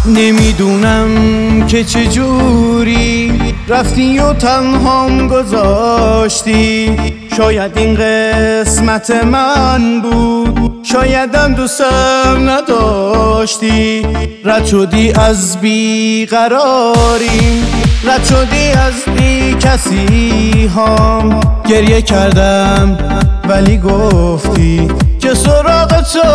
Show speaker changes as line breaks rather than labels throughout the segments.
نمیدونم که چجوری رفتی و تنهام گذاشتی. شاید این قسمت من بود، شایدم دوستم نداشتی. رد شدی از بیقراری، رد شدی از بی کسی هام. گریه کردم ولی گفتی که سراغ تو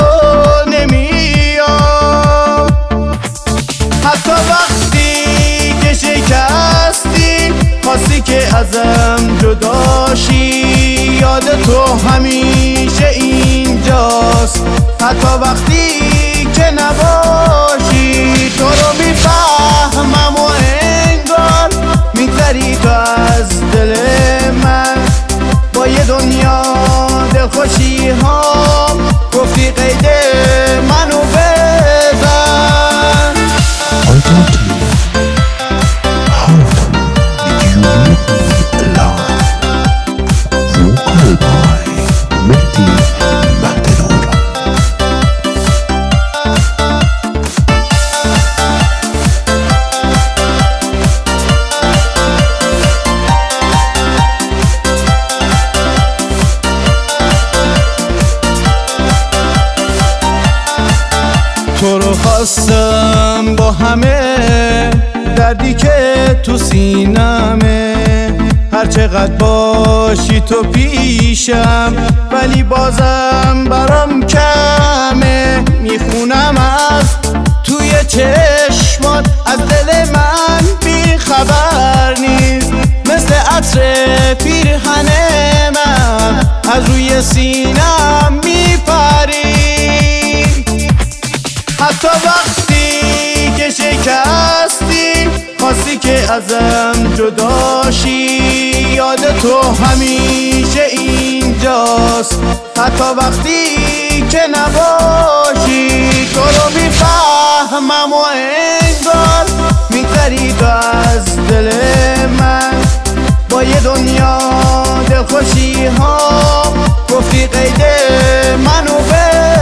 نمیام. حتی وقتی که شکستی خواستی که ازم جداشی، یاد تو همیشه اینجاست. حتی وقتی که نباشی تو رو میفهمم و انگار میگذری تو از دل من با یه دنیا دلخوشی ها. گفتی قید منو بزن.
I want to know, how did you leave me alive? Vocal by Mehdi Mahdenor.
تو رو خواستم با همه دردی که تو سینمه. هر چقدر باشی تو پیشم ولی بازم برام کمه. میخونم از توی چشمات از دل من بی خبر نیست. مثل عطر پیرهن من از روی سینم میپری. حتی وقتی که شکستی خواستی که ازم جداشی، یاد تو همیشه اینجاست. حتی وقتی که نباشی تو رو میفهمم و انگار میگذری تو از دل من با یه دنیا دلخوشی ها. گفتی قید منو